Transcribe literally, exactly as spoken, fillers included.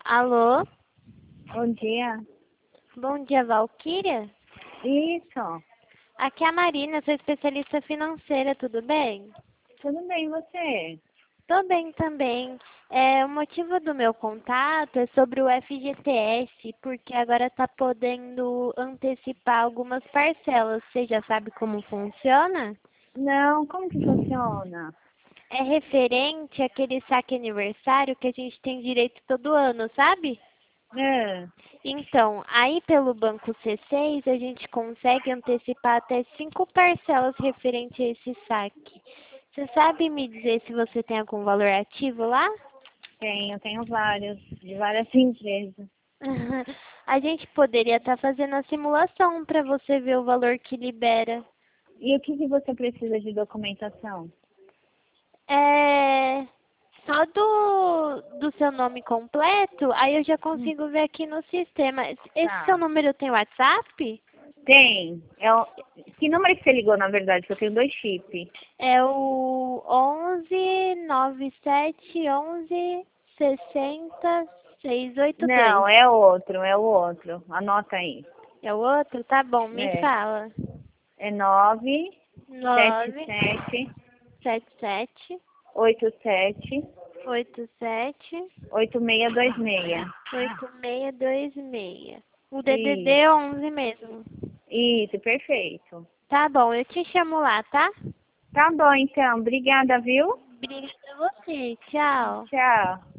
Alô? Bom dia. Bom dia, Valquíria? Isso. Aqui é a Marina, sou especialista financeira, tudo bem? Tudo bem, e você? Tô bem também. É, o motivo do meu contato é sobre o F G T S, porque agora tá podendo antecipar algumas parcelas. Você já sabe como funciona? Não, como que funciona? É referente àquele saque aniversário que a gente tem direito todo ano, sabe? É. Então, aí pelo Banco C seis a gente consegue antecipar até cinco parcelas referente a esse saque. Você sabe me dizer se você tem algum valor ativo lá? Tenho, tenho vários, de várias empresas. A gente poderia estar fazendo a simulação para você ver o valor que libera. E o que que você precisa de documentação? É só do, do seu nome completo, aí eu já Hum, consigo ver aqui no sistema. Esse seu Tá. número tem WhatsApp? Tem. É o... Que número que você ligou, na verdade? Que eu tenho dois chips. É o onze nove sete onze sessenta seiscentos e oitenta e dois. Não, é outro, é o outro. Anota aí. É o outro? Tá bom, me É. fala. É nove sete nove sete sete sete oito sete oito sete oito seis dois seis. oito seis dois seis. O D D D Isso, é onze mesmo. isso, perfeito. Tá bom, eu te chamo lá, tá? Tá bom, então. Obrigada, viu? Obrigada a você. Tchau. Tchau.